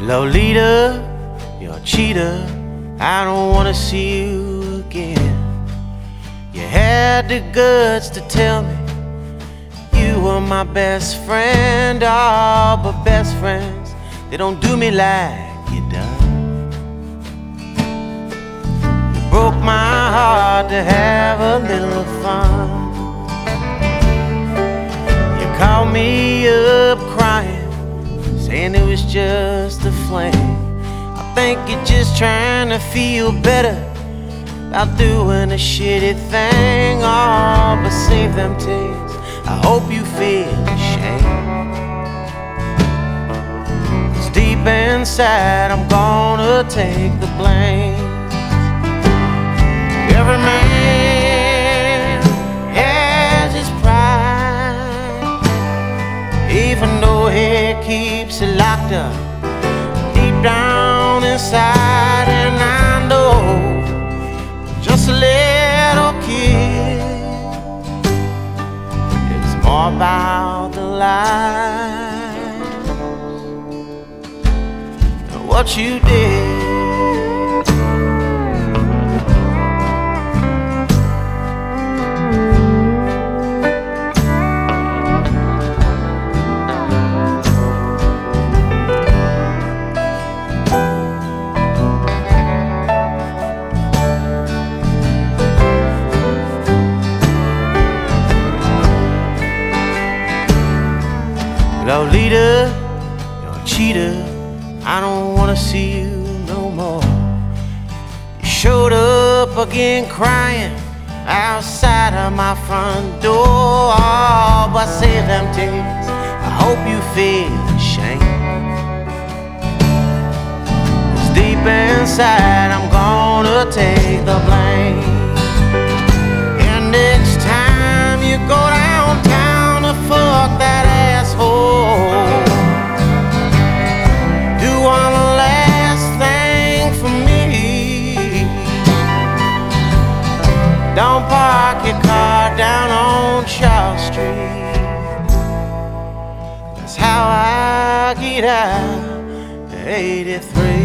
Lolita, you're a cheater, I don't wanna see you again. You had the guts to tell me you were my best friend. Oh, but best friends, they don't do me like you done. You broke my heart to have a little fun. You called me up crying, saying it was just a flame. I think you're just trying to feel better about doing a shitty thing. Oh, but save them tears, I hope you feel ashamed. 'Cause deep inside I'm gonna take the blame. Every man has his pride, even though he keeps it locked up deep down inside. And I know just a little kid, it's more about the lives and what you did. Lolita, you're a cheater, I don't wanna see you no more. You showed up again crying outside of my front door. Oh, but save them tears, I hope you feel ashamed. 'Cause deep inside I'm gonna take the blame. And next time you go downtown to fuck that asshole, do one last thing for me. Don't park your car down on Charles Street. That's how I get out 83.